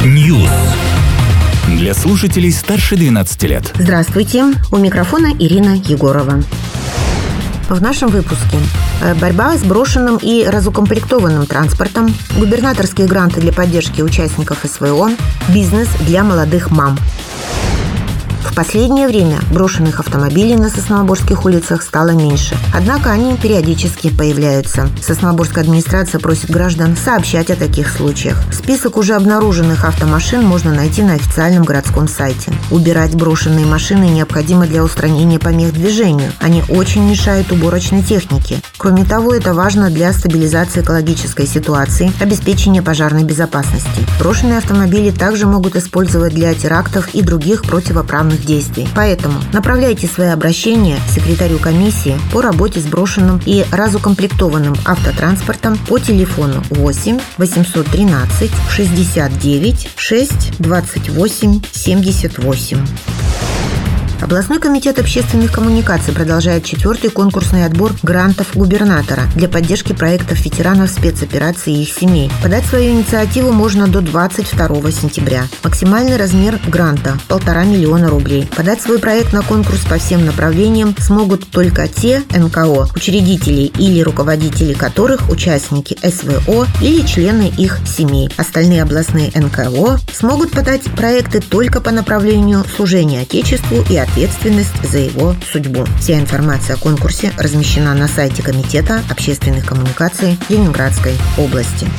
News. Для слушателей старше 12 лет. Здравствуйте, у микрофона Ирина Егорова. В нашем выпуске борьба с брошенным и разукомплектованным транспортом, губернаторские гранты для поддержки участников СВО, бизнес для молодых мам. В последнее время брошенных автомобилей на Сосновоборских улицах стало меньше. Однако они периодически появляются. Сосновоборская администрация просит граждан сообщать о таких случаях. Список уже обнаруженных автомашин можно найти на официальном городском сайте. Убирать брошенные машины необходимо для устранения помех движению. Они очень мешают уборочной технике. Кроме того, это важно для стабилизации экологической ситуации, обеспечения пожарной безопасности. Брошенные автомобили также могут использовать для терактов и других противоправных действий. Поэтому направляйте свои обращения секретарю комиссии по работе с брошенным и разукомплектованным автотранспортом по телефону 8 813 69 6 28 78. Областной комитет общественных коммуникаций продолжает 4-й конкурсный отбор грантов губернатора для поддержки проектов ветеранов спецопераций и их семей. Подать свою инициативу можно до 22 сентября. Максимальный размер гранта – 1,5 миллиона рублей. Подать свой проект на конкурс по всем направлениям смогут только те НКО, учредители или руководители которых участники СВО или члены их семей. Остальные областные НКО смогут подать проекты только по направлению служения Отечеству и ответственность за его судьбу. Вся информация о конкурсе размещена на сайте Комитета общественных коммуникаций Ленинградской области.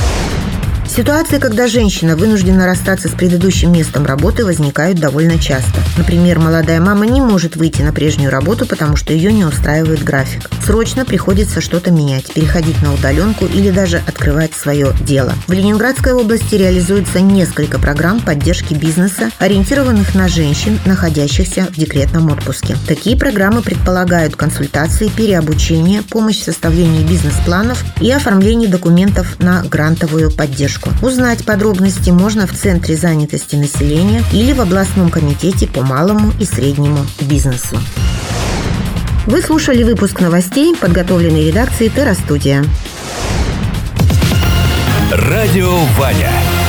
Ситуации, когда женщина вынуждена расстаться с предыдущим местом работы, возникают довольно часто. Например, молодая мама не может выйти на прежнюю работу, потому что ее не устраивает график. Срочно приходится что-то менять, переходить на удаленку или даже открывать свое дело. В Ленинградской области реализуется несколько программ поддержки бизнеса, ориентированных на женщин, находящихся в декретном отпуске. Такие программы предполагают консультации, переобучение, помощь в составлении бизнес-планов и оформлении документов на грантовую поддержку. Узнать подробности можно в Центре занятости населения или в областном комитете по малому и среднему бизнесу. Вы слушали выпуск новостей, подготовленный редакцией Терра Студия. Радио Ваня.